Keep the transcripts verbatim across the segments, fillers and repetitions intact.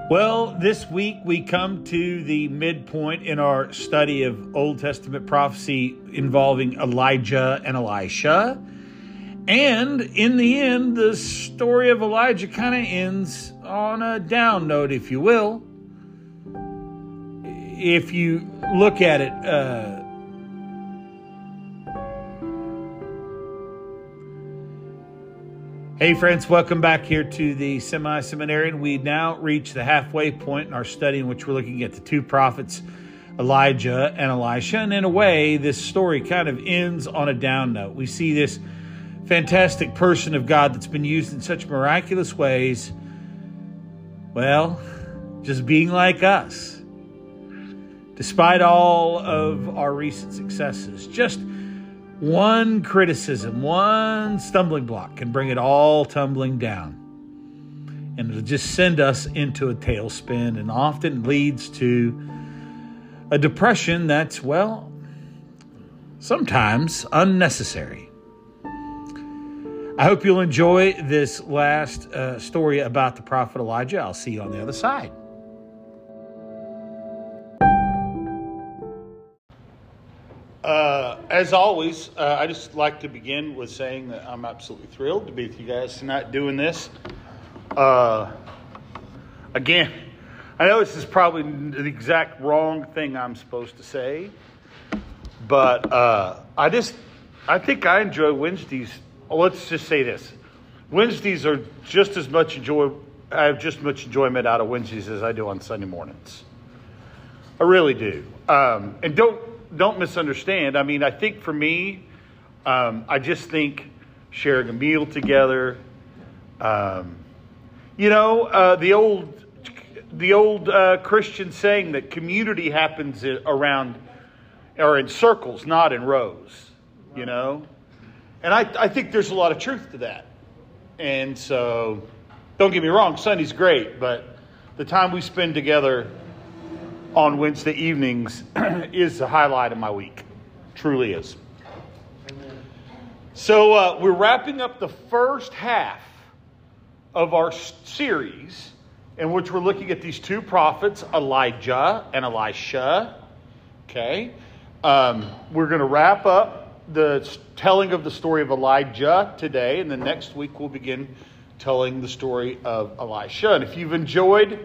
Well, this week we come to the midpoint in our study of Old Testament prophecy involving Elijah and Elisha. And in the end, the story of Elijah kind of ends on a down note, if you will. If you look at it, uh, Hey friends, welcome back here to the Semi-Seminarian. We now reach the halfway point in our study in which we're looking at the two prophets, Elijah and Elisha. And in a way, this story kind of ends on a down note. We see this fantastic person of God that's been used in such miraculous ways, well, just being like us. Despite all of our recent successes, just one criticism, one stumbling block can bring it all tumbling down. And it'll just send us into a tailspin and often leads to a depression that's, well, sometimes unnecessary. I hope you'll enjoy this last uh, story about the prophet Elijah. I'll see you on the other side. Uh, as always, uh, I just like to begin with saying that I'm absolutely thrilled to be with you guys tonight doing this. Uh, again, I know this is probably the exact wrong thing I'm supposed to say, but uh, I just, I think I enjoy Wednesdays. Let's just say this. Wednesdays are just as much enjoy, I have just as much enjoyment out of Wednesdays as I do on Sunday mornings. I really do. Um, and don't, Don't misunderstand. I mean, I think for me, um, I just think sharing a meal together, um, you know, uh, the old, the old uh, Christian saying that community happens around or in circles, not in rows, you know, and I, I think there's a lot of truth to that. And so, don't get me wrong, Sunday's great, but the time we spend together on Wednesday evenings is the highlight of my week. Truly is. Amen. So uh, we're wrapping up the first half of our series in which we're looking at these two prophets, Elijah and Elisha. Okay. Um, we're going to wrap up the telling of the story of Elijah today, and then next week we'll begin telling the story of Elisha. And if you've enjoyed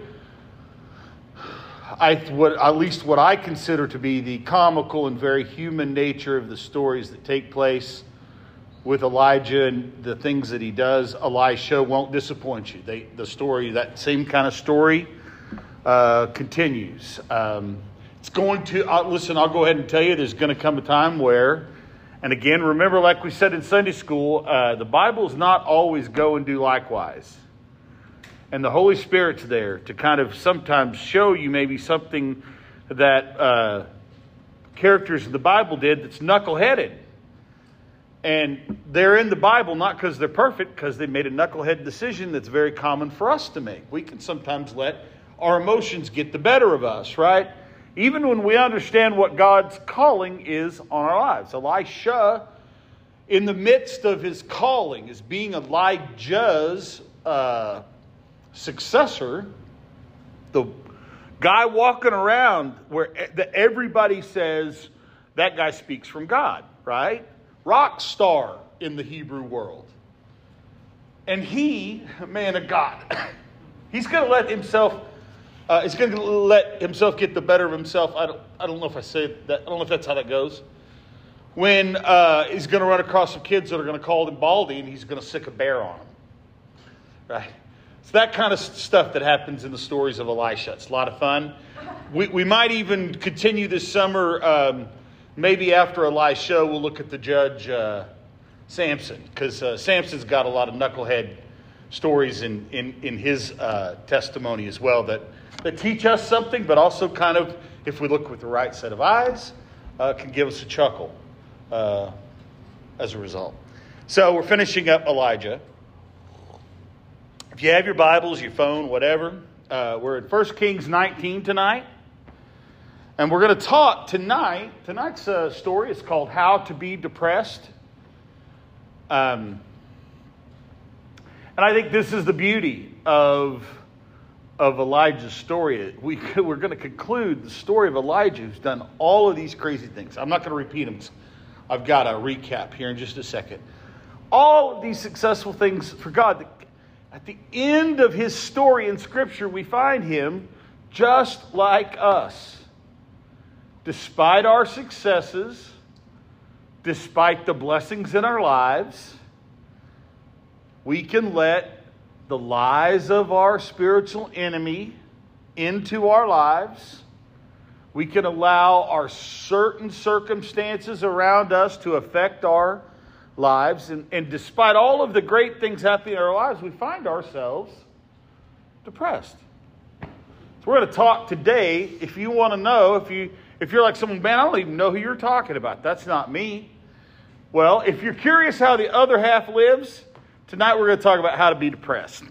I what at least what I consider to be the comical and very human nature of the stories that take place with Elijah and the things that he does, Elisha won't disappoint you. They, the story, that same kind of story, uh, continues. Um, it's going to uh, listen. I'll go ahead and tell you, there's going to come a time where, and again, remember, like we said in Sunday school, uh, the Bible is not always go and do likewise. And the Holy Spirit's there to kind of sometimes show you maybe something that uh, characters in the Bible did that's knuckleheaded. And they're in the Bible not because they're perfect, because they made a knucklehead decision that's very common for us to make. We can sometimes let our emotions get the better of us, right? Even when we understand what God's calling is on our lives. Elisha, in the midst of his calling, is being Elijah's Uh, successor, the guy walking around where everybody says that guy speaks from God, right? Rock star in the Hebrew world. And he, man of God, he's going to let himself, uh, he's going to let himself get the better of himself. I don't, I don't know if I say that. I don't know if that's how that goes. When uh, he's going to run across some kids that are going to call him Baldy, and he's going to sick a bear on him, right? It's that kind of stuff that happens in the stories of Elisha. It's a lot of fun. We we might even continue this summer. Um, maybe after Elisha, we'll look at the judge uh, Samson, because uh, Samson's got a lot of knucklehead stories in in in his uh, testimony as well that that teach us something, but also kind of, if we look with the right set of eyes, uh, can give us a chuckle uh, as a result. So we're finishing up Elijah. If you have your Bibles, your phone, whatever, uh, we're in First Kings nineteen tonight. And we're going to talk tonight. Tonight's uh, story is called How to Be Depressed. Um, and I think this is the beauty of of Elijah's story, we, we're going to conclude the story of Elijah, who's done all of these crazy things. I'm not going to repeat them. I've got a recap here in just a second. All of these successful things for God. At the end of his story in Scripture, we find him just like us. Despite our successes, despite the blessings in our lives, we can let the lies of our spiritual enemy into our lives. We can allow our certain circumstances around us to affect our lives. And, and despite all of the great things happening in our lives, we find ourselves depressed. So we're going to talk today. If you want to know, if, you, if you're like someone, man, I don't even know who you're talking about. That's not me. Well, if you're curious how the other half lives, tonight we're going to talk about how to be depressed.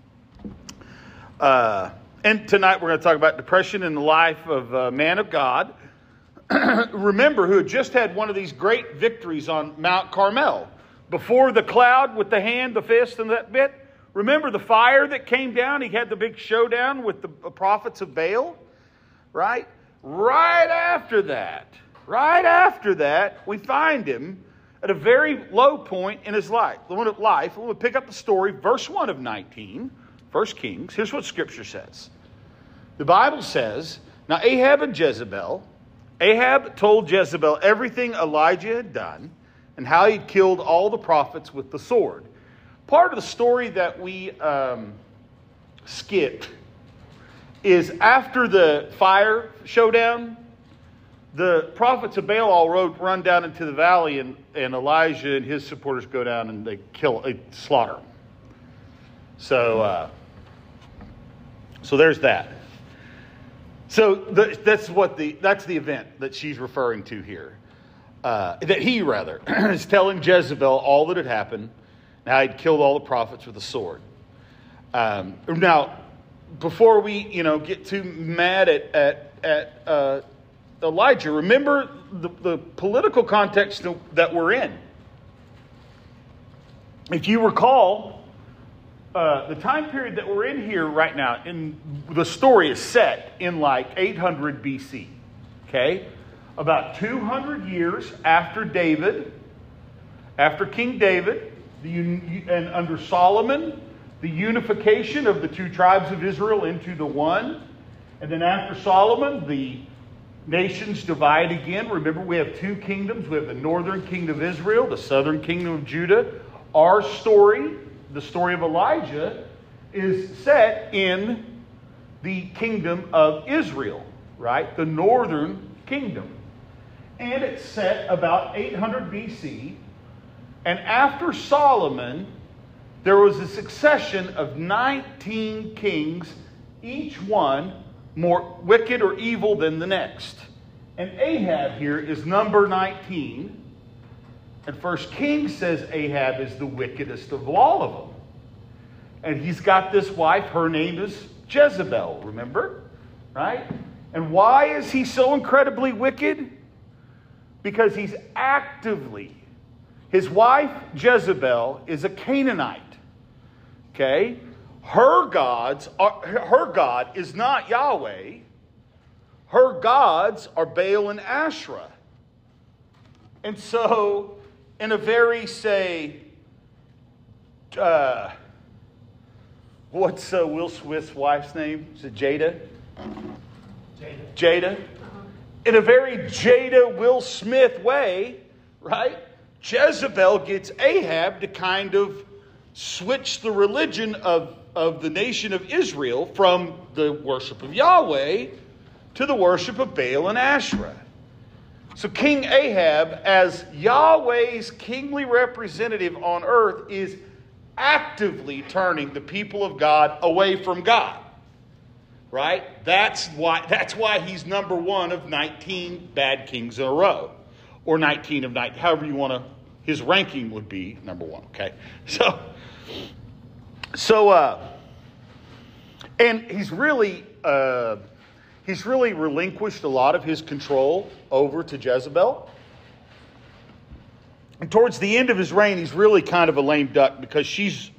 Uh, and tonight we're going to talk about depression in the life of a man of God. Remember, who had just had one of these great victories on Mount Carmel. Before the cloud with the hand, the fist, and that bit. Remember the fire that came down? He had the big showdown with the prophets of Baal. Right? Right after that, right after that, we find him at a very low point in his life. life. We'll pick up the story, verse one of nineteen, First Kings. Here's what Scripture says. The Bible says, now Ahab and Jezebel, Ahab told Jezebel everything Elijah had done and how he'd killed all the prophets with the sword. Part of the story that we um, skipped is after the fire showdown, the prophets of Baal all rode, run down into the valley, and, and Elijah and his supporters go down and they kill, they slaughter them. So, uh, so there's that. So the, that's what the that's the event that she's referring to here. Uh, that he rather is telling Jezebel all that had happened. Now he'd killed all the prophets with a sword. Um, now, before we you know get too mad at at at uh, Elijah, remember the, the political context that we're in. If you recall, uh, the time period that we're in here right now, in the story is set in like eight hundred B C. Okay, about two hundred years after David, after King David, the and under Solomon, the unification of the two tribes of Israel into the one, and then after Solomon, the nations divide again. Remember, we have two kingdoms. We have the northern kingdom of Israel, the southern kingdom of Judah. Our story, the story of Elijah, is set in the kingdom of Israel, right? The northern kingdom. And it's set about eight hundred B C. And after Solomon, there was a succession of nineteen kings, each one more wicked or evil than the next. And Ahab here is number nineteen. And First Kings says Ahab is the wickedest of all of them. And he's got this wife, her name is Jezebel, remember? Right? And why is he so incredibly wicked? Because he's actively, his wife Jezebel is a Canaanite. Okay? Her gods are, her God is not Yahweh. Her gods are Baal and Asherah. And so, in a very, say, uh, what's uh, Will Smith's wife's name? Is it Jada? Jada. Jada. In a very Jada Will Smith way, right? Jezebel gets Ahab to kind of switch the religion of, of the nation of Israel from the worship of Yahweh to the worship of Baal and Asherah. So King Ahab, as Yahweh's kingly representative on earth, is actively turning the people of God away from God. Right? That's why, that's why he's number one of nineteen bad kings in a row. Or nineteen of nineteen, however you want to, his ranking would be number one. Okay? So, so uh, and he's really, uh, he's really relinquished a lot of his control over to Jezebel. And towards the end of his reign, he's really kind of a lame duck because she's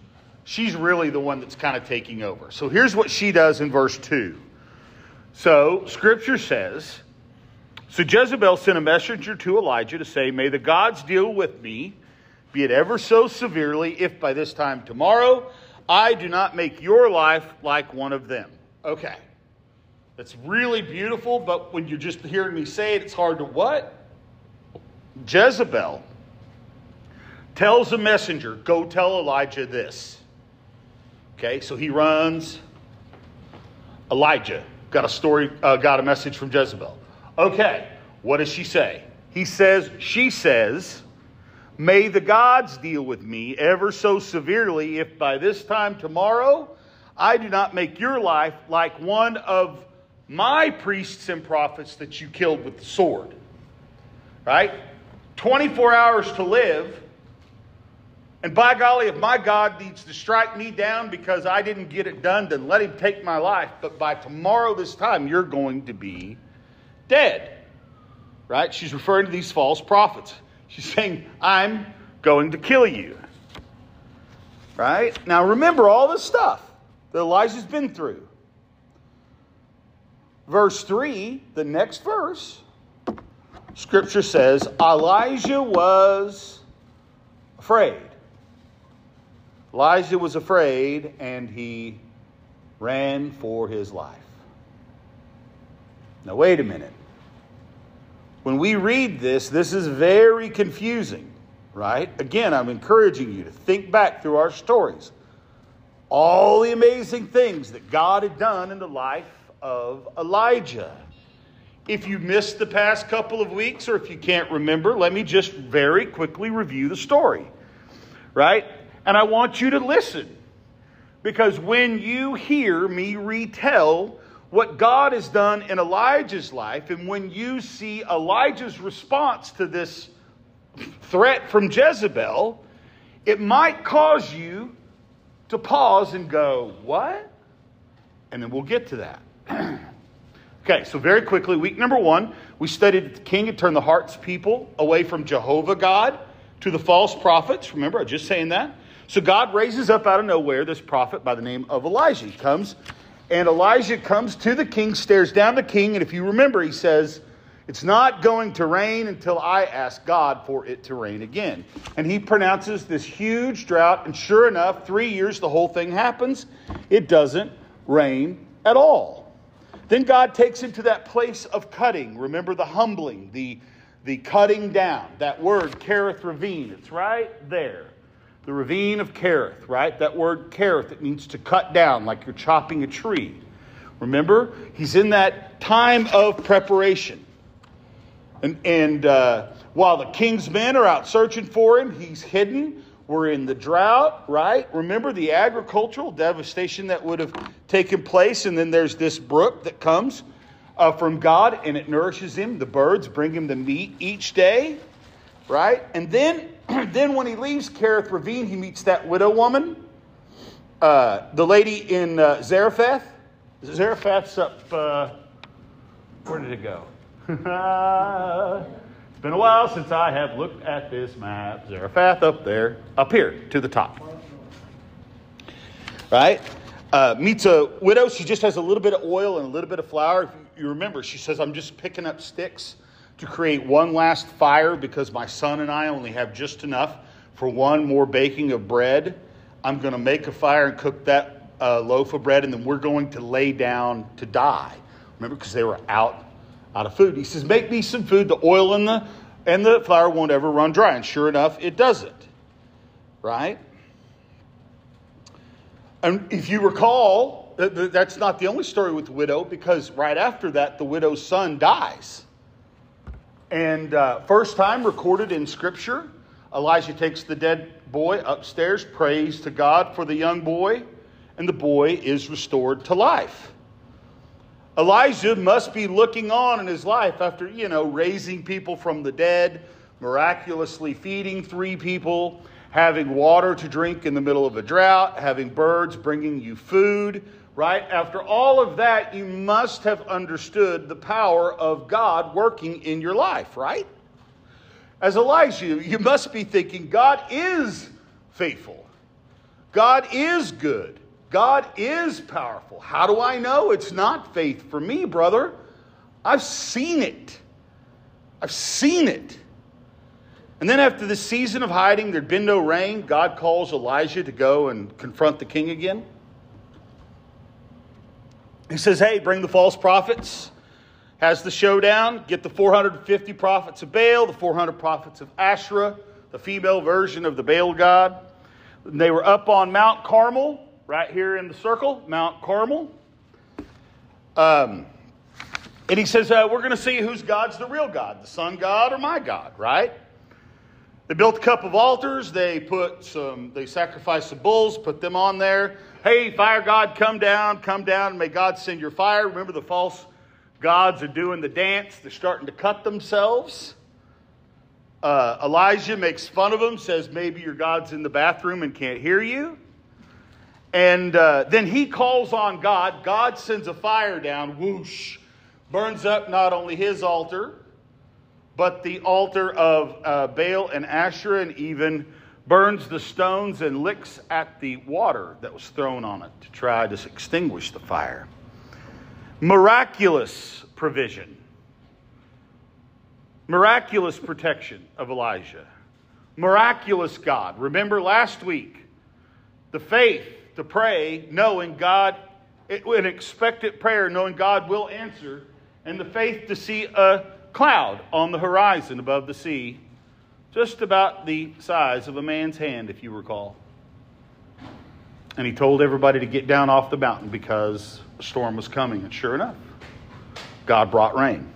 she's really the one that's kind of taking over. So here's what she does in verse two. So Scripture says, so Jezebel sent a messenger to Elijah to say, may the gods deal with me, be it ever so severely, if by this time tomorrow I do not make your life like one of them. Okay. That's really beautiful, but when you're just hearing me say it, it's hard to what? Jezebel tells a messenger, go tell Elijah this. Okay, so he runs. Elijah got a story, uh, got a message from Jezebel. Okay, what does she say? He says, she says, may the gods deal with me ever so severely if by this time tomorrow I do not make your life like one of my priests and prophets that you killed with the sword. Right? twenty-four hours to live. And by golly, if my God needs to strike me down because I didn't get it done, then let him take my life. But by tomorrow this time, you're going to be dead. Right? She's referring to these false prophets. She's saying, I'm going to kill you. Right? Now remember all this stuff that Elijah's been through. Verse three, the next verse, Scripture says, Elijah was afraid. Elijah was afraid and he ran for his life. Now wait a minute. When we read this, this is very confusing, right? Again, I'm encouraging you to think back through our stories. All the amazing things that God had done in the life of Elijah. If you missed the past couple of weeks or if you can't remember, let me just very quickly review the story, right? And I want you to listen, because when you hear me retell what God has done in Elijah's life, and when you see Elijah's response to this threat from Jezebel, it might cause you to pause and go, what? And then we'll get to that. Okay, so very quickly, week number one, we studied that the king had turned the hearts of people away from Jehovah God to the false prophets. Remember, I was just saying that. So God raises up out of nowhere this prophet by the name of Elijah. He comes, and Elijah comes to the king, stares down the king, and if you remember, he says, it's not going to rain until I ask God for it to rain again. And he pronounces this huge drought, and sure enough, three years the whole thing happens. It doesn't rain at all. Then God takes him to that place of cutting. Remember the humbling, the, the cutting down. That word, Kerith Ravine, it's right there. The ravine of Kerith, right? That word Kerith, it means to cut down, like you're chopping a tree. Remember, he's in that time of preparation. And, and uh, while the king's men are out searching for him, he's hidden. We're in the drought, right? Remember the agricultural devastation that would have taken place. And then there's this brook that comes uh, from God, and it nourishes him. The birds bring him the meat each day, right? And then, then when he leaves Kerith Ravine, he meets that widow woman, uh, the lady in uh, Zarephath. Zarephath's up, uh, where did it go? It's been a while since I have looked at this map. Zarephath up there, up here to the top. Right? Uh, meets a widow. She just has a little bit of oil and a little bit of flour. If you remember, she says, I'm just picking up sticks to create one last fire because my son and I only have just enough for one more baking of bread. I'm going to make a fire and cook that uh, loaf of bread, and then we're going to lay down to die. Remember, because they were out out of food. He says, make me some food. The oil and the and the flour won't ever run dry. And sure enough, it doesn't. Right? And if you recall, that's not the only story with the widow, because right after that, the widow's son dies. And uh, first time recorded in Scripture, Elijah takes the dead boy upstairs, prays to God for the young boy, and the boy is restored to life. Elijah must be looking on in his life after, you know, raising people from the dead, miraculously feeding three people, having water to drink in the middle of a drought, having birds bringing you food, right? After all of that, you must have understood the power of God working in your life, right? As Elijah, you must be thinking, God is faithful. God is good. God is powerful. How do I know it's not faith for me, brother? I've seen it. I've seen it. And then after the season of hiding, there'd been no rain, God calls Elijah to go and confront the king again. He says, hey, bring the false prophets. Has the showdown. Get the four hundred fifty prophets of Baal, the four hundred prophets of Asherah, the female version of the Baal god. And they were up on Mount Carmel, right here in the circle, Mount Carmel. Um, and he says, uh, we're going to see whose God's the real God, the sun God or my God, right? They built a couple of altars. They put some, they sacrificed some bulls, put them on there. Hey, fire God, come down, come down, and may God send your fire. Remember, the false gods are doing the dance. They're starting to cut themselves. Uh, Elijah makes fun of them, says maybe your God's in the bathroom and can't hear you. And uh, then he calls on God. God sends a fire down, whoosh, burns up not only his altar, but the altar of uh, Baal and Asherah, and even burns the stones and licks at the water that was thrown on it to try to extinguish the fire. Miraculous provision. Miraculous protection of Elijah. Miraculous God. Remember last week, the faith to pray knowing God, an expectant prayer knowing God will answer, and the faith to see a cloud on the horizon above the sea, just about the size of a man's hand, if you recall. And he told everybody to get down off the mountain because a storm was coming. And sure enough, God brought rain.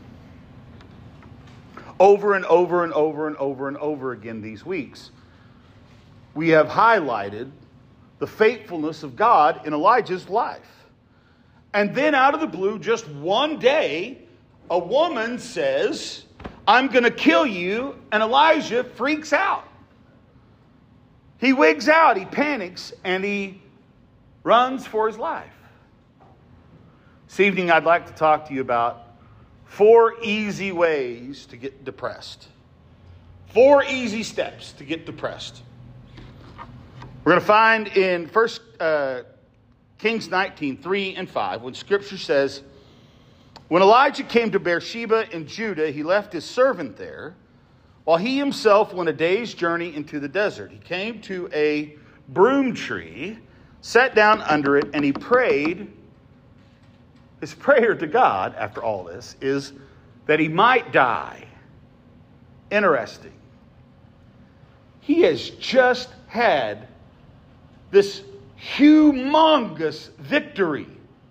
Over and over and over and over and over again these weeks, we have highlighted the faithfulness of God in Elijah's life. And then out of the blue, just one day, a woman says, I'm going to kill you. And Elijah freaks out. He wigs out, he panics, and he runs for his life. This evening, I'd like to talk to you about four easy ways to get depressed. Four easy steps to get depressed. We're going to find in First uh, Kings nineteen, three and five, when Scripture says, when Elijah came to Beersheba in Judah, he left his servant there, while he himself went a day's journey into the desert. He came to a broom tree, sat down under it, and he prayed. His prayer to God, after all this, is that he might die. Interesting. He has just had this humongous victory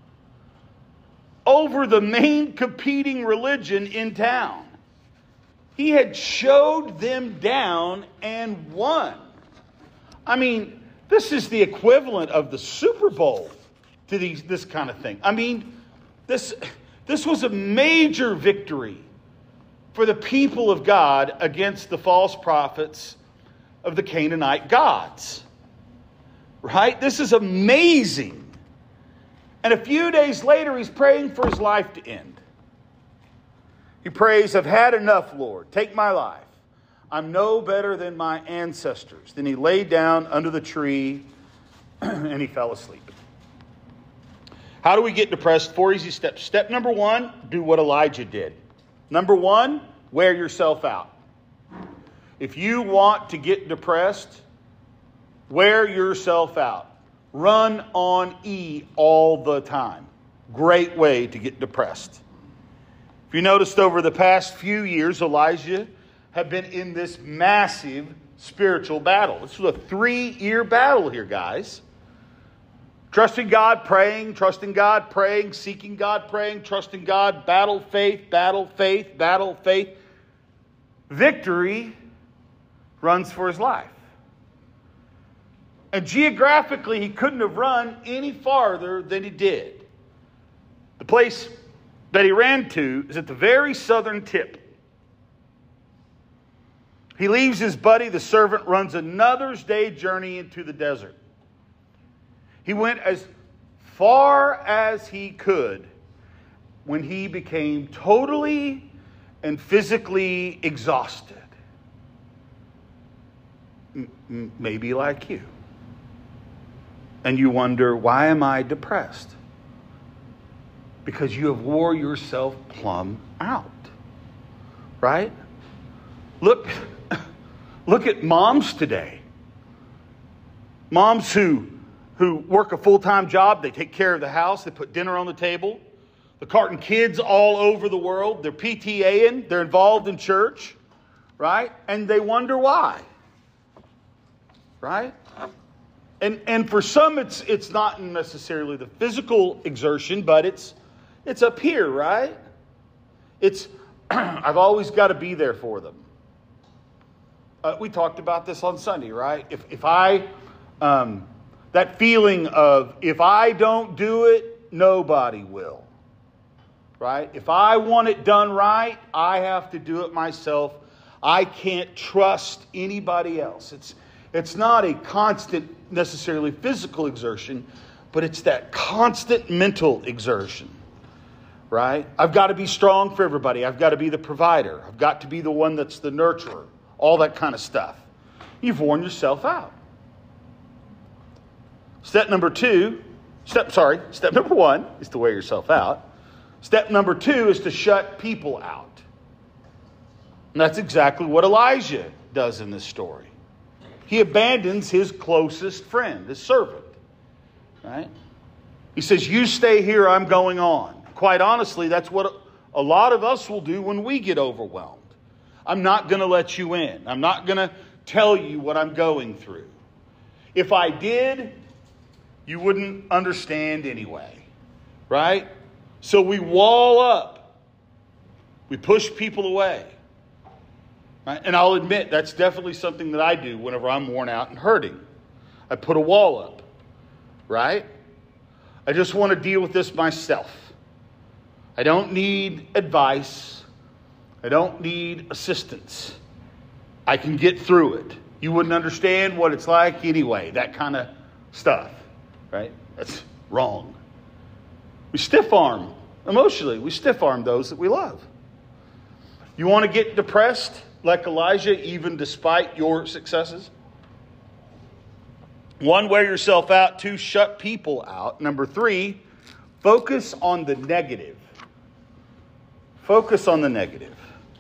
over the main competing religion in town. He had showed them down and won. I mean, this is the equivalent of the Super Bowl to these, this kind of thing. I mean, this, this was a major victory for the people of God against the false prophets of the Canaanite gods. Right? This is amazing. And a few days later, he's praying for his life to end. He prays, I've had enough, Lord. Take my life. I'm no better than my ancestors. Then he lay down under the tree and he fell asleep. How do we get depressed? Four easy steps. Step number one, do what Elijah did. Number one, wear yourself out. If you want to get depressed, wear yourself out. Run on E all the time. Great way to get depressed. If you noticed over the past few years, Elijah had been in this massive spiritual battle. This was a three-year battle here, guys. Trusting God, praying, trusting God, praying, seeking God, praying, trusting God, battle, faith, battle, faith, battle, faith. Victory runs for his life. And geographically, he couldn't have run any farther than he did. The place that he ran to is at the very southern tip. He leaves his buddy, the servant, runs another day's journey into the desert. He went as far as he could when he became totally and physically exhausted. M- maybe like you. and you wonder, why am I depressed? Because you have wore yourself plumb out, right? Look, look at moms today. Moms who, who work a full-time job, they take care of the house, they put dinner on the table. The Carton kids all over the world, they're P T A ing, they're involved in church, right? And they wonder why, right? And and for some, it's it's not necessarily the physical exertion, but it's it's up here, right? It's I've always got to be there for them. Uh, we talked about this on Sunday, right? If if I um, that feeling of if I don't do it, nobody will, right? If I want it done right, I have to do it myself. I can't trust anybody else. It's it's not a constant, necessarily physical exertion, but it's that constant mental exertion, right? I've got to be strong for everybody. I've got to be the provider. I've got to be the one that's the nurturer. All that kind of stuff. You've worn yourself out. Step number two, step, sorry, step number one is to wear yourself out. Step number two is to shut people out. And that's exactly what Elijah does in this story. He abandons his closest friend, his servant, right? He says, you stay here, I'm going on. Quite honestly, that's what a lot of us will do when we get overwhelmed. I'm not going to let you in. I'm not going to tell you what I'm going through. If I did, you wouldn't understand anyway, right? So we wall up. We push people away. Right? And I'll admit that's definitely something that I do whenever I'm worn out and hurting. I put a wall up, right? I just want to deal with this myself. I don't need advice. I don't need assistance. I can get through it. You wouldn't understand what it's like anyway. That kind of stuff, right? That's wrong. We stiff arm emotionally. We stiff arm those that we love. You want to get depressed like Elijah, even despite your successes? One, wear yourself out. Two, shut people out. Number three, focus on the negative. Focus on the negative.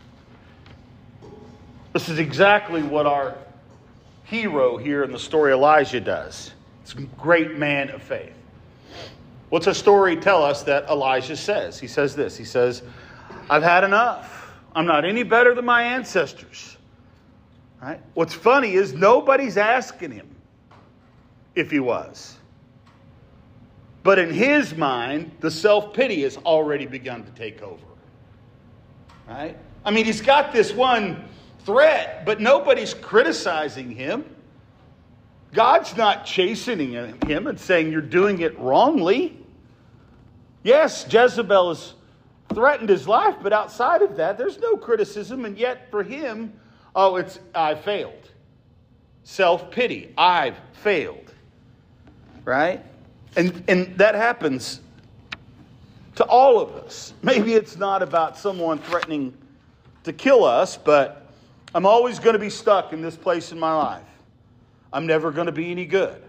This is exactly what our hero here in the story Elijah does. It's a great man of faith. What's a story tell us that Elijah says? He says this. He says, I've had enough. I'm not any better than my ancestors. Right? What's funny is nobody's asking him if he was. But in his mind, the self-pity has already begun to take over. Right? I mean, he's got this one threat, but nobody's criticizing him. God's not chastening him and saying you're doing it wrongly. Yes, Jezebel has threatened his life, but outside of that, there's no criticism. And yet for him, oh, it's I failed. Self-pity. I've failed. Right? And, and that happens to all of us. Maybe it's not about someone threatening to kill us, but I'm always going to be stuck in this place in my life. I'm never going to be any good.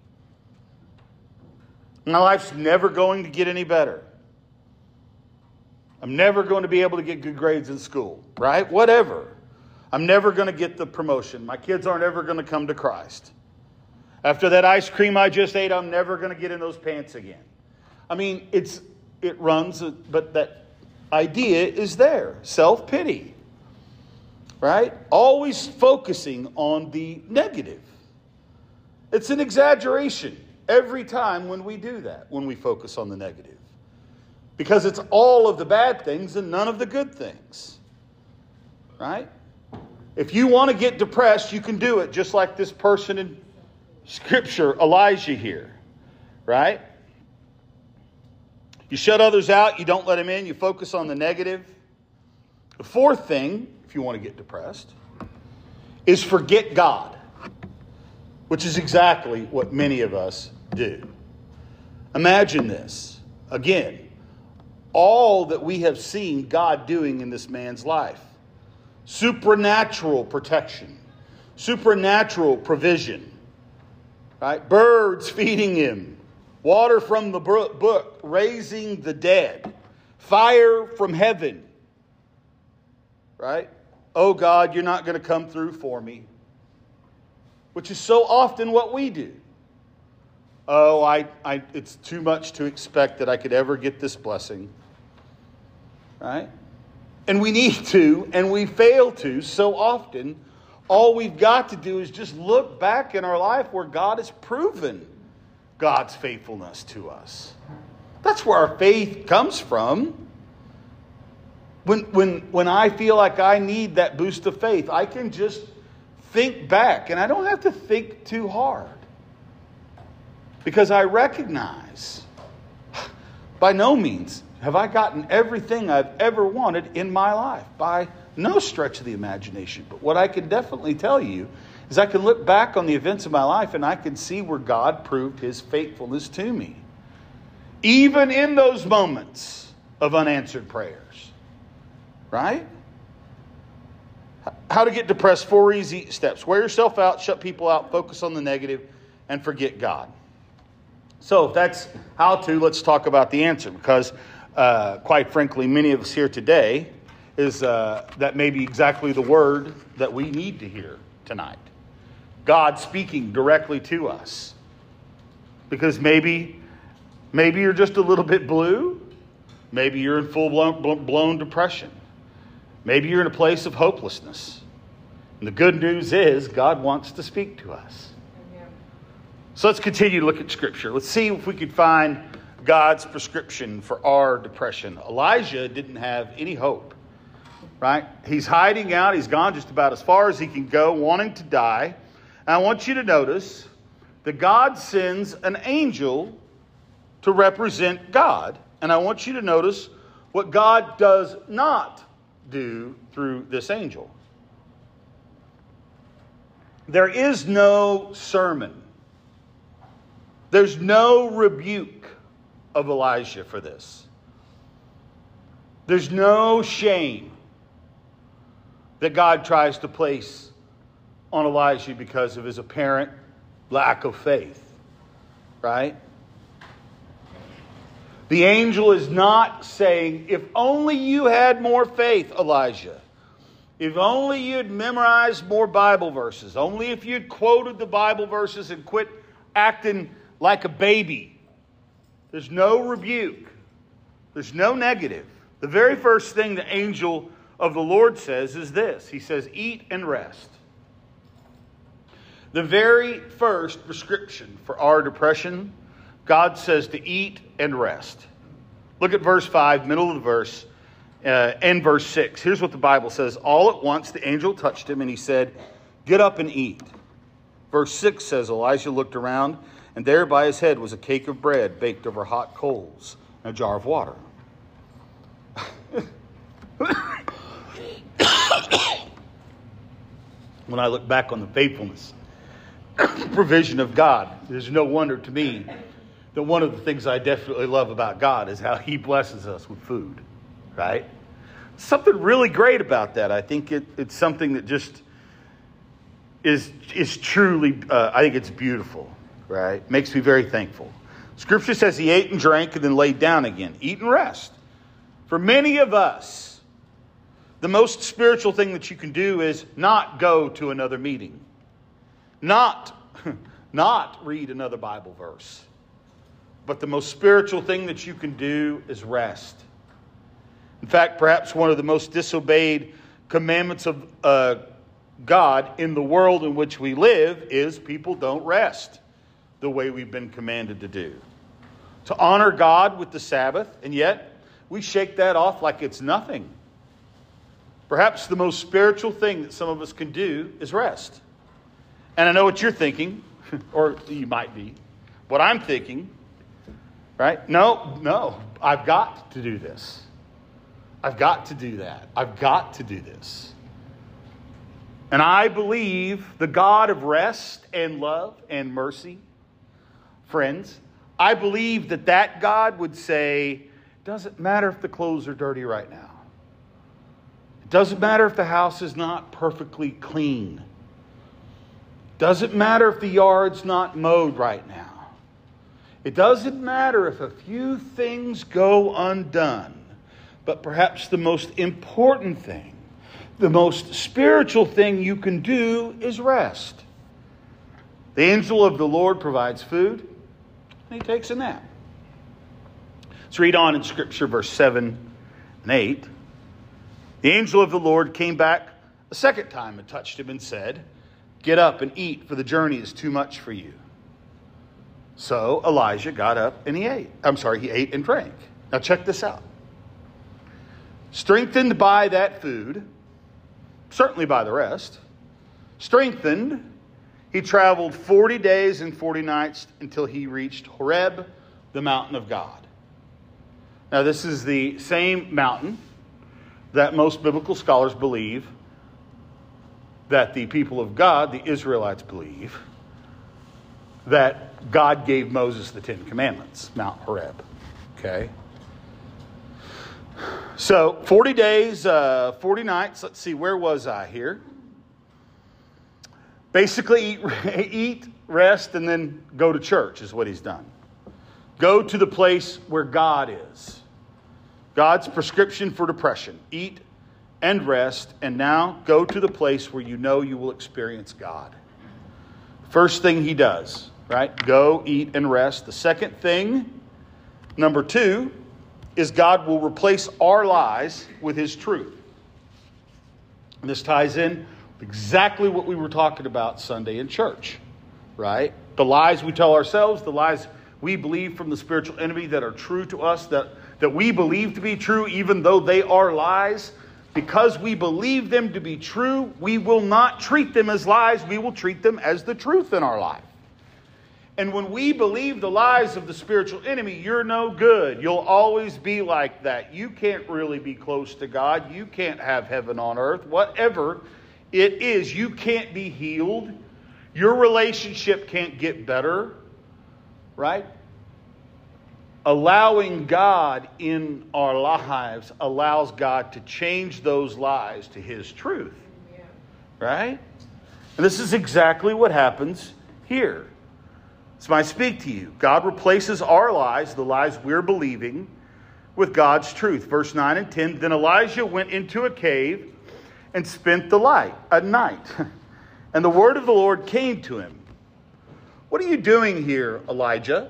My life's never going to get any better. I'm never going to be able to get good grades in school, right? Whatever. I'm never going to get the promotion. My kids aren't ever going to come to Christ. After that ice cream I just ate, I'm never going to get in those pants again. I mean, it's it runs, but that idea is there. Self-pity. Right? Always focusing on the negative. It's an exaggeration every time when we do that, when we focus on the negative. Because it's all of the bad things and none of the good things. Right? If you want to get depressed, you can do it just like this person in Scripture, Elijah here. Right? You shut others out, you don't let them in, you focus on the negative. The fourth thing, if you want to get depressed, is forget God, which is exactly what many of us do. Imagine this. Again, all that we have seen God doing in this man's life. Supernatural protection. Supernatural provision. right? Birds feeding him, water from the brook, raising the dead, fire from heaven, right? Oh God, you're not going to come through for me, which is so often what we do. Oh, I, I, it's too much to expect that I could ever get this blessing, right? And we need to, and we fail to so often. All we've got to do is just look back in our life where God has proven God's faithfulness to us. That's where our faith comes from. When, when, when I feel like I need that boost of faith, I can just think back, and I don't have to think too hard. Because I recognize, by no means have I gotten everything I've ever wanted in my life. By no stretch of the imagination. But what I can definitely tell you is I can look back on the events of my life and I can see where God proved His faithfulness to me. Even in those moments of unanswered prayers. Right? How to get depressed. Four easy steps. Wear yourself out, shut people out, focus on the negative, and forget God. So if that's how to, let's talk about the answer. Because uh, quite frankly, many of us here today, is uh, that may be exactly the word that we need to hear tonight. God speaking directly to us. Because maybe, maybe you're just a little bit blue. Maybe you're in full-blown blown depression. Maybe you're in a place of hopelessness. And the good news is God wants to speak to us. So let's continue to look at Scripture. Let's see if we could find God's prescription for our depression. Elijah didn't have any hope, right? He's hiding out. He's gone just about as far as he can go, wanting to die. And I want you to notice that God sends an angel to represent God. And I want you to notice what God does not do through this angel. There is no sermon. There's no rebuke of Elijah for this. There's no shame that God tries to place on Elijah because of his apparent lack of faith. Right? The angel is not saying, if only you had more faith, Elijah. If only you'd memorized more Bible verses. Only if you'd quoted the Bible verses and quit acting like a baby. There's no rebuke. There's no negative. The very first thing the angel of the Lord says is this. He says, eat and rest. The very first prescription for our depression, God says to eat and rest. Look at verse five, middle of the verse, uh, and verse six. Here's what the Bible says. All at once the angel touched him and he said, get up and eat. Verse six says, Elijah looked around, and there by his head was a cake of bread baked over hot coals and a jar of water. When I look back on the faithfulness, provision of God, there's no wonder to me that one of the things I definitely love about God is how He blesses us with food, right? Something really great about that. I think it, it's something that just is is truly, uh, I think it's beautiful, right? Makes me very thankful. Scripture says he ate and drank and then laid down again. Eat and rest. For many of us, the most spiritual thing that you can do is not go to another meeting. Not, not read another Bible verse. But the most spiritual thing that you can do is rest. In fact, perhaps one of the most disobeyed commandments of uh, God in the world in which we live is people don't rest the way we've been commanded to do. To honor God with the Sabbath, and yet we shake that off like it's nothing. Perhaps the most spiritual thing that some of us can do is rest. And I know what you're thinking, or you might be. What I'm thinking, right? No, no, I've got to do this. I've got to do that. I've got to do this. And I believe the God of rest and love and mercy, friends, I believe that that God would say, doesn't matter if the clothes are dirty right now. It doesn't matter if the house is not perfectly clean. Doesn't matter if the yard's not mowed right now. It doesn't matter if a few things go undone. But perhaps the most important thing, the most spiritual thing you can do is rest. The angel of the Lord provides food, and he takes a nap. Let's read on in Scripture, verse seven and eight. The angel of the Lord came back a second time and touched him and said, "Get up and eat, for the journey is too much for you." So Elijah got up and he ate. I'm sorry, he ate and drank. Now check this out. Strengthened by that food, certainly by the rest, strengthened, he traveled forty days and forty nights until he reached Horeb, the mountain of God. Now this is the same mountain that most biblical scholars believe that the people of God, the Israelites, believe that God gave Moses the Ten Commandments, Mount Horeb. Okay? So, forty days, uh, forty nights. Let's see, where was I here? Basically, eat, eat, rest, and then go to church is what he's done. Go to the place where God is. God's prescription for depression. Eat and rest, and now go to the place where you know you will experience God. First thing he does, right? Go, eat, and rest. The second thing, number two, is God will replace our lies with his truth. And this ties in with exactly what we were talking about Sunday in church, right? The lies we tell ourselves, the lies we believe from the spiritual enemy that are true to us, that, that we believe to be true, even though they are lies. Because we believe them to be true, we will not treat them as lies. We will treat them as the truth in our life. And when we believe the lies of the spiritual enemy, you're no good. You'll always be like that. You can't really be close to God. You can't have heaven on earth. Whatever it is, you can't be healed. Your relationship can't get better. Right? Allowing God in our lives allows God to change those lies to his truth. Yeah. Right? And this is exactly what happens here. So I speak to you. God replaces our lies, the lies we're believing, with God's truth. Verse nine and ten. Then Elijah went into a cave and spent the light at night. And the word of the Lord came to him. What are you doing here, Elijah?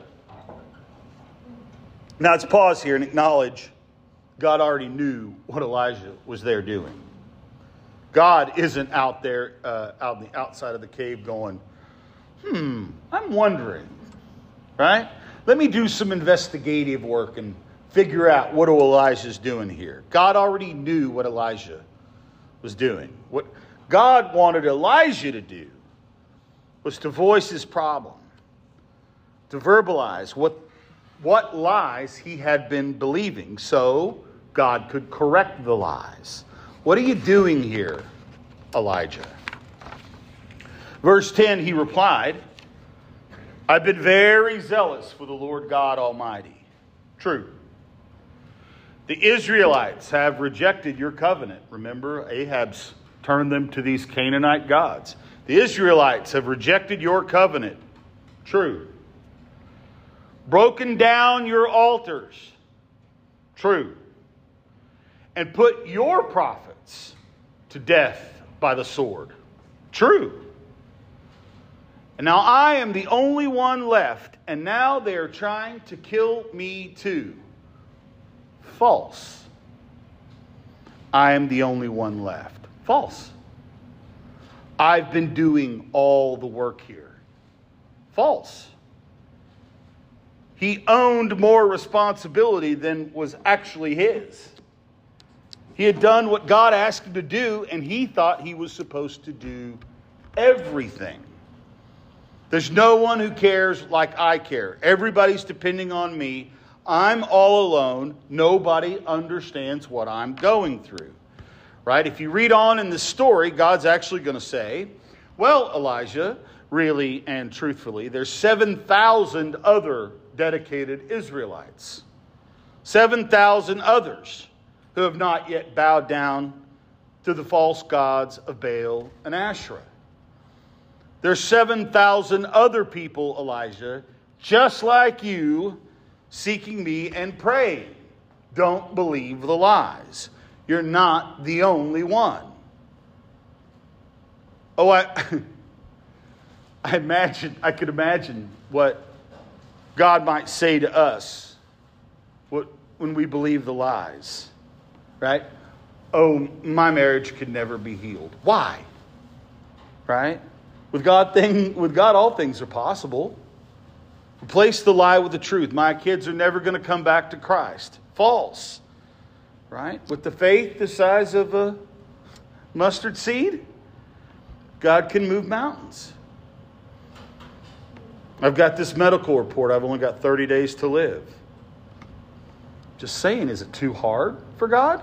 Now let's pause here and acknowledge God already knew what Elijah was there doing. God isn't out there, uh, out on the outside of the cave going, Hmm, I'm wondering, right? Let me do some investigative work and figure out what Elijah's doing here. God already knew what Elijah was doing. What God wanted Elijah to do was to voice his problem, to verbalize what, what lies he had been believing so God could correct the lies. What are you doing here, Elijah? Verse ten, he replied, I've been very zealous for the Lord God Almighty. True. The Israelites have rejected your covenant. Remember, Ahab's turned them to these Canaanite gods. The Israelites have rejected your covenant. True. Broken down your altars. True. And put your prophets to death by the sword. True. And now I am the only one left, and now they are trying to kill me too. False. I am the only one left. False. I've been doing all the work here. False. He owned more responsibility than was actually his. He had done what God asked him to do, and he thought he was supposed to do everything. There's no one who cares like I care. Everybody's depending on me. I'm all alone. Nobody understands what I'm going through. Right? If you read on in the story, God's actually going to say, well, Elijah, really and truthfully, there's seven thousand other dedicated Israelites. seven thousand others who have not yet bowed down to the false gods of Baal and Asherah. There's seven thousand other people, Elijah, just like you, seeking me and praying. Don't believe the lies. You're not the only one. Oh, I, I imagine, I could imagine what God might say to us what, when we believe the lies, right? Oh, my marriage could never be healed. Why? Right? With God, thing, with God, all things are possible. Replace the lie with the truth. My kids are never going to come back to Christ. False. Right? With the faith the size of a mustard seed, God can move mountains. I've got this medical report. I've only got thirty days to live. Just saying, is it too hard for God?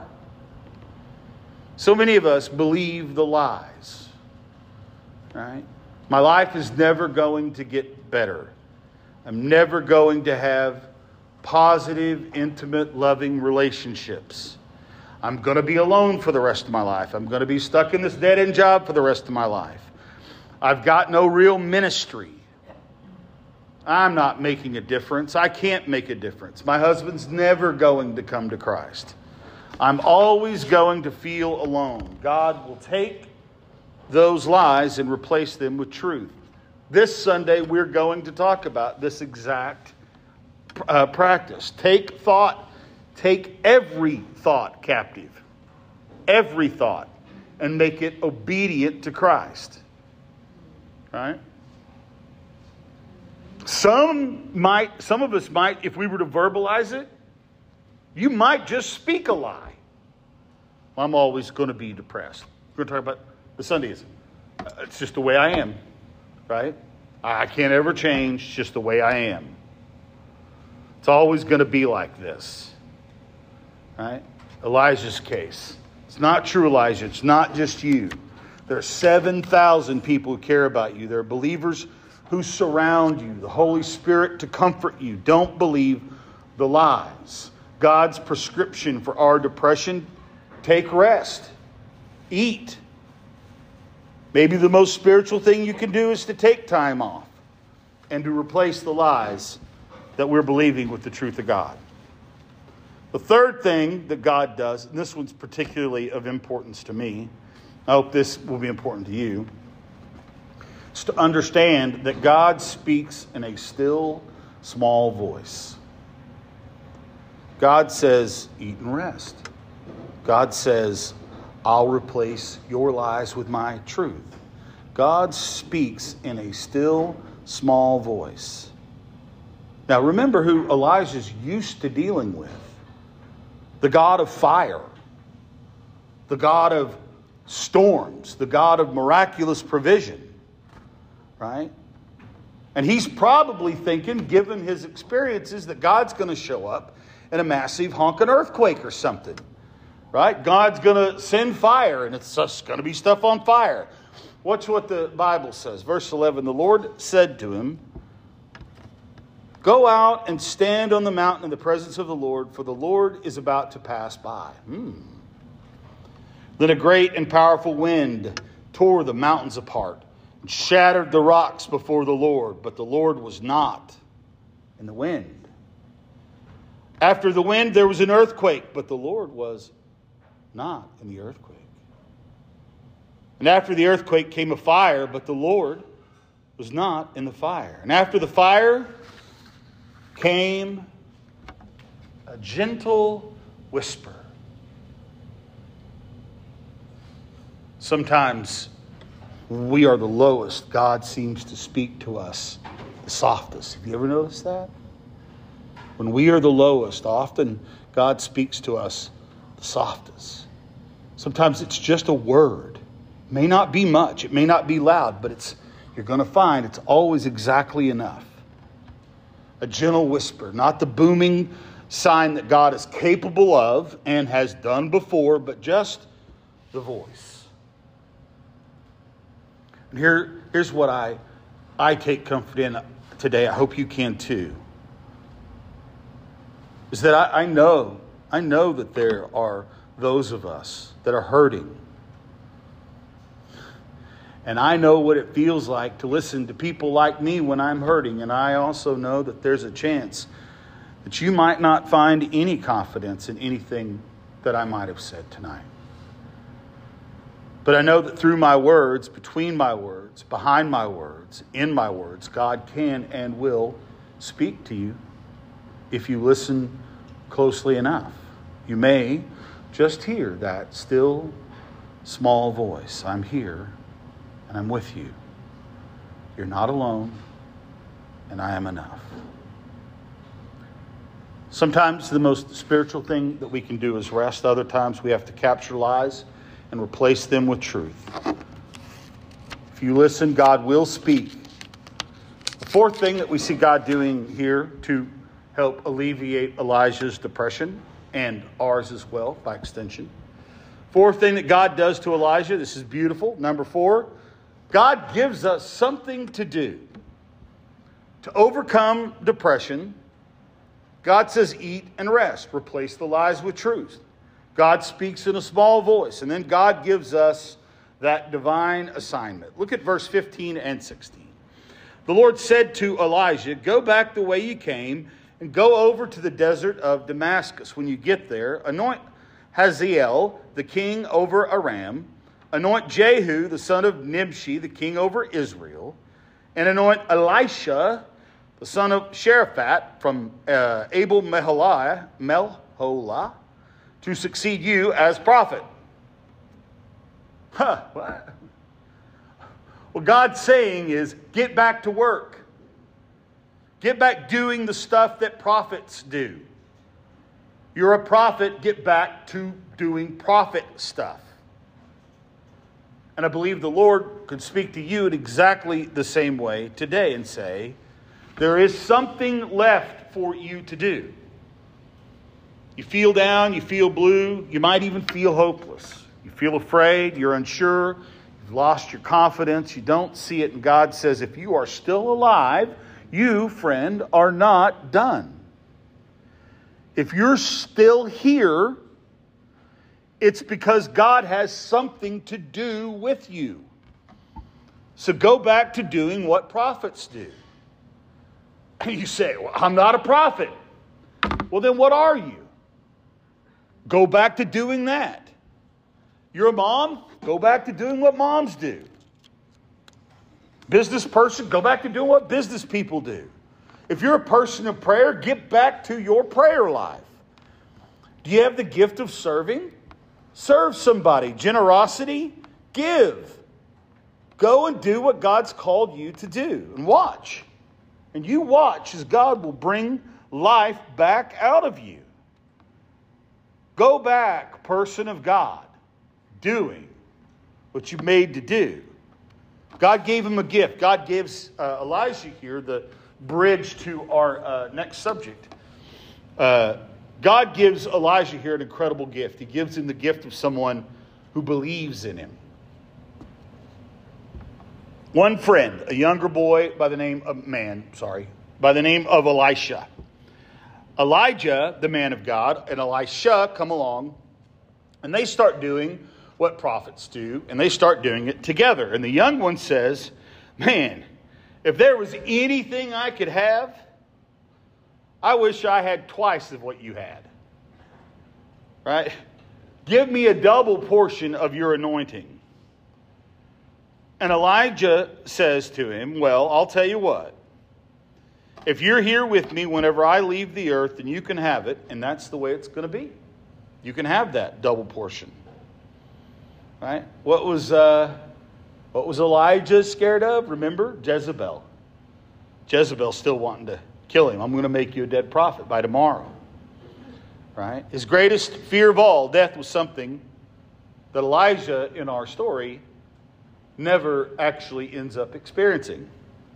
So many of us believe the lies. Right? My life is never going to get better. I'm never going to have positive, intimate, loving relationships. I'm going to be alone for the rest of my life. I'm going to be stuck in this dead-end job for the rest of my life. I've got no real ministry. I'm not making a difference. I can't make a difference. My husband's never going to come to Christ. I'm always going to feel alone. God will take those lies and replace them with truth. This Sunday, we're going to talk about this exact uh, practice. Take thought, take every thought captive, every thought, and make it obedient to Christ. Right? Some might, some of us might, if we were to verbalize it, you might just speak a lie. I'm always going to be depressed. We're going to talk about the Sundays. It's just the way I am. Right? I can't ever change. It's just the way I am. It's always going to be like this. Right? Elijah's case. It's not true, Elijah. It's not just you. There are seven thousand people who care about you. There are believers who surround you. The Holy Spirit to comfort you. Don't believe the lies. God's prescription for our depression: take rest. Eat. Maybe the most spiritual thing you can do is to take time off and to replace the lies that we're believing with the truth of God. The third thing that God does, and this one's particularly of importance to me, I hope this will be important to you, is to understand that God speaks in a still, small voice. God says, eat and rest. God says, I'll replace your lies with my truth. God speaks in a still, small voice. Now remember who Elijah's used to dealing with. The God of fire. The God of storms. The God of miraculous provision. Right? And he's probably thinking, given his experiences, that God's going to show up in a massive honking earthquake or something. Right? God's going to send fire, and it's just going to be stuff on fire. Watch what the Bible says. Verse eleven, the Lord said to him, go out and stand on the mountain in the presence of the Lord, for the Lord is about to pass by. Hmm. Then a great and powerful wind tore the mountains apart and shattered the rocks before the Lord, but the Lord was not in the wind. After the wind, there was an earthquake, but the Lord was not in the earthquake. And after the earthquake came a fire, but the Lord was not in the fire. And after the fire came a gentle whisper. Sometimes we are the lowest. God seems to speak to us the softest. Have you ever noticed that? When we are the lowest, often God speaks to us the softest. Sometimes it's just a word. It may not be much. It may not be loud, but it's you're going to find it's always exactly enough. A gentle whisper, not the booming sign that God is capable of and has done before, but just the voice. And here, here's what I, I take comfort in today. I hope you can too. Is that I, I know, I know that there are those of us that are hurting. And I know what it feels like to listen to people like me when I'm hurting. And I also know that there's a chance that you might not find any confidence in anything that I might have said tonight. But I know that through my words, between my words, behind my words, in my words, God can and will speak to you if you listen closely enough. You may just hear that still small voice. I'm here and I'm with you. You're not alone and I am enough. Sometimes the most spiritual thing that we can do is rest. Other times we have to capture lies and replace them with truth. If you listen, God will speak. The fourth thing that we see God doing here to help alleviate Elijah's depression, and ours as well by extension. Fourth thing that God does to Elijah, this is beautiful. Number four, God gives us something to do. To overcome depression, God says eat and rest. Replace the lies with truth. God speaks in a small voice. And then God gives us that divine assignment. Look at verse fifteen and sixteen. The Lord said to Elijah, go back the way you came and go over to the desert of Damascus. When you get there, anoint Hazael, the king over Aram. Anoint Jehu, the son of Nimshi, the king over Israel. And anoint Elisha, the son of Sheraphat from uh, Abel Meholah, Melholah, to succeed you as prophet. Huh, what? What God's saying is, get back to work. Get back doing the stuff that prophets do. You're a prophet, get back to doing prophet stuff. And I believe the Lord could speak to you in exactly the same way today and say, there is something left for you to do. You feel down, you feel blue, you might even feel hopeless. You feel afraid, you're unsure, you've lost your confidence, you don't see it. And God says, if you are still alive, you, friend, are not done. If you're still here, it's because God has something to do with you. So go back to doing what prophets do. And you say, well, I'm not a prophet. Well, then what are you? Go back to doing that. You're a mom? Go back to doing what moms do. Business person? Go back to doing what business people do. If you're a person of prayer, get back to your prayer life. Do you have the gift of serving? Serve somebody. Generosity? Give. Go and do what God's called you to do. And watch. And you watch as God will bring life back out of you. Go back, person of God, doing what you made to do. God gave him a gift. God gives uh, Elijah here the bridge to our uh, next subject. Uh, God gives Elijah here an incredible gift. He gives him the gift of someone who believes in him. One friend, a younger boy by the name of man, sorry, by the name of Elisha. Elijah, the man of God, and Elisha come along, and they start doing what prophets do, and they start doing it together. And the young one says, man, if there was anything I could have, I wish I had twice of what you had. Right? Give me a double portion of your anointing. And Elijah says to him, well, I'll tell you what. If you're here with me whenever I leave the earth, then you can have it, and that's the way it's going to be. You can have that double portion. Right? What was uh, what was Elijah scared of? Remember? Jezebel. Jezebel's still wanting to kill him. I'm going to make you a dead prophet by tomorrow. Right? His greatest fear of all, death, was something that Elijah, in our story, never actually ends up experiencing.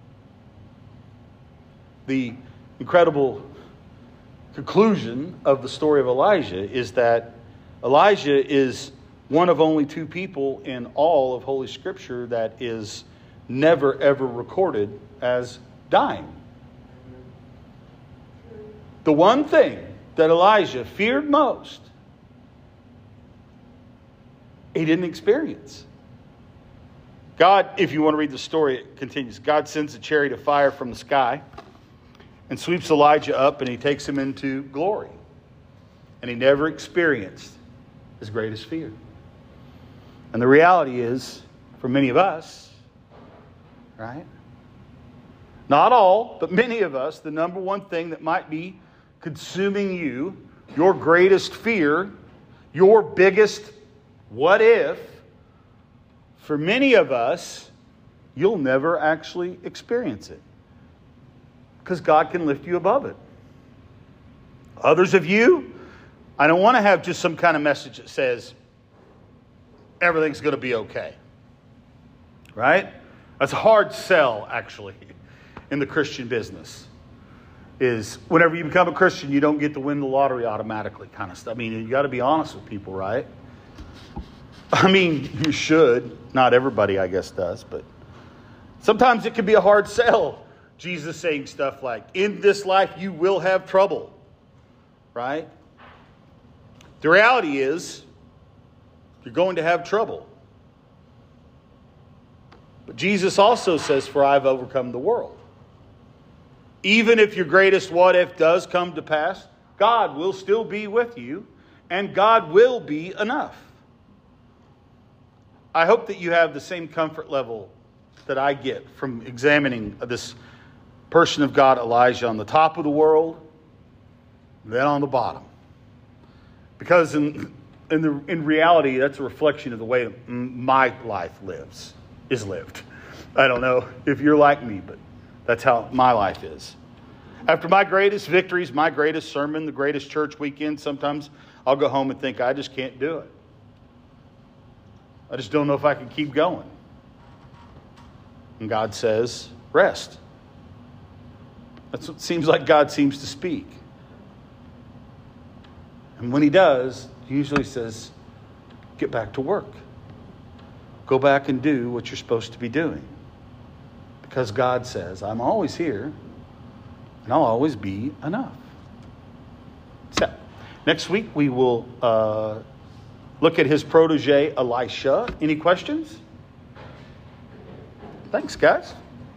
The incredible conclusion of the story of Elijah is that Elijah is one of only two people in all of Holy Scripture that is never ever recorded as dying. The one thing that Elijah feared most, he didn't experience. God, if you want to read the story, it continues. God sends a chariot of fire from the sky and sweeps Elijah up, and he takes him into glory. And he never experienced his greatest fear. And the reality is, for many of us, right? Not all, but many of us, the number one thing that might be consuming you, your greatest fear, your biggest what if, for many of us, you'll never actually experience it. Because God can lift you above it. Others of you, I don't want to have just some kind of message that says, everything's going to be okay. Right? That's a hard sell, actually, in the Christian business. Is whenever you become a Christian, you don't get to win the lottery automatically kind of stuff. I mean, you got to be honest with people, right? I mean, you should. Not everybody, I guess, does. But sometimes it can be a hard sell. Jesus saying stuff like, in this life you will have trouble. Right? The reality is, you're going to have trouble. But Jesus also says, for I've overcome the world. Even if your greatest what if does come to pass, God will still be with you, and God will be enough. I hope that you have the same comfort level that I get from examining this person of God, Elijah, on the top of the world, then on the bottom. Because in in, the, in reality, that's a reflection of the way my life lives, is lived. I don't know if you're like me, but that's how my life is. After my greatest victories, my greatest sermon, the greatest church weekend, sometimes I'll go home and think, I just can't do it. I just don't know if I can keep going. And God says, rest. That's what it seems like God seems to speak. And when he does, he usually says, get back to work. Go back and do what you're supposed to be doing. Because God says, I'm always here, and I'll always be enough. So, next week we will uh, look at his protege, Elisha. Any questions? Thanks, guys.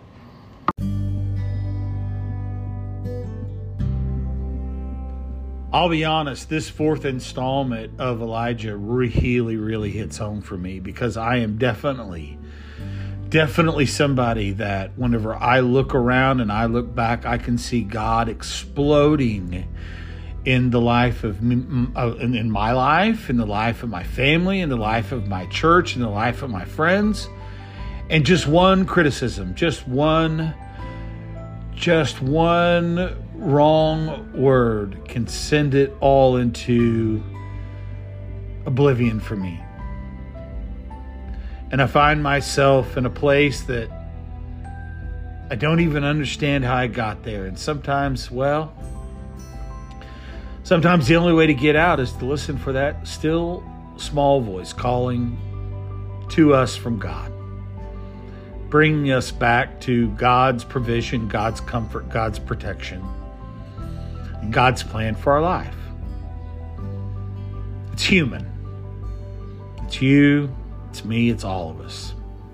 I'll be honest, this fourth installment of Elijah really, really hits home for me because I am definitely, definitely somebody that whenever I look around and I look back, I can see God exploding in the life of, in my life, in the life of my family, in the life of my church, in the life of my friends. And just one criticism, just one, just one wrong word can send it all into oblivion for me. And I find myself in a place that I don't even understand how I got there. And sometimes, well, sometimes the only way to get out is to listen for that still small voice calling to us from God, bringing us back to God's provision, God's comfort, God's protection, and God's plan for our life. It's human. It's you, it's me, it's all of us.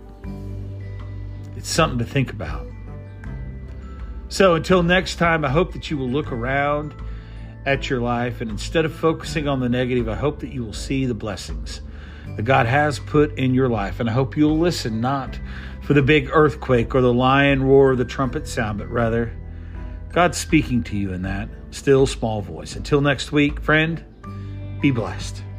It's something to think about. So until next time, I hope that you will look around at your life, and instead of focusing on the negative, I hope that you will see the blessings that God has put in your life. And I hope you'll listen not for the big earthquake or the lion roar or the trumpet sound, but rather God's speaking to you in that still small voice. Until next week, friend, be blessed.